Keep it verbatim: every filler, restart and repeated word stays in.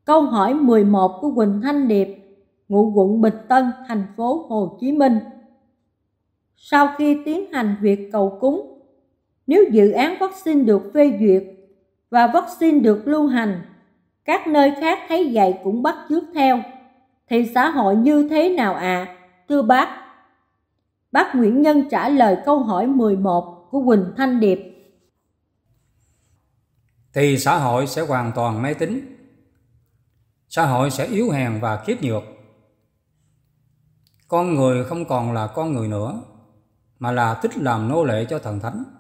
Câu hỏi mười một của Huỳnh Thanh Điệp, ngụ quận Bình Tân, thành phố Hồ Chí Minh. Sau khi tiến hành việc cầu cúng, nếu dự án vaccine được phê duyệt và vaccine được lưu hành, các nơi khác thấy vậy cũng bắt chước theo, thì xã hội như thế nào ạ, à? Thưa bác. Bác Nguyễn Nhân trả lời câu hỏi mười một của Huỳnh Thanh Điệp. Thì xã hội sẽ hoàn toàn mê tín. Xã hội sẽ yếu hèn và khiếp nhược. Con người không còn là con người nữa, mà là thích làm nô lệ cho thần thánh.